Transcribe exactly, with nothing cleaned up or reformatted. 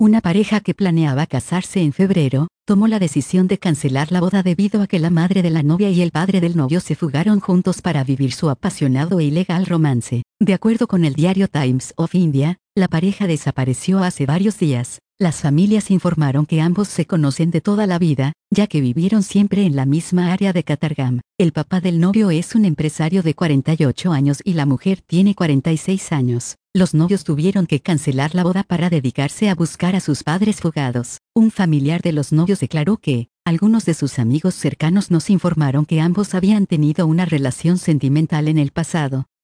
Una pareja que planeaba casarse en febrero, tomó la decisión de cancelar la boda debido a que la madre de la novia y el padre del novio se fugaron juntos para vivir su apasionado e ilegal romance. De acuerdo con el diario Times of India, la pareja desapareció hace varios días. Las familias informaron que ambos se conocen de toda la vida, ya que vivieron siempre en la misma área de Katargam. El papá del novio es un empresario de cuarenta y ocho años y la mujer tiene cuarenta y seis años. Los novios tuvieron que cancelar la boda para dedicarse a buscar a sus padres fugados. Un familiar de los novios declaró que, algunos de sus amigos cercanos nos informaron que ambos habían tenido una relación sentimental en el pasado.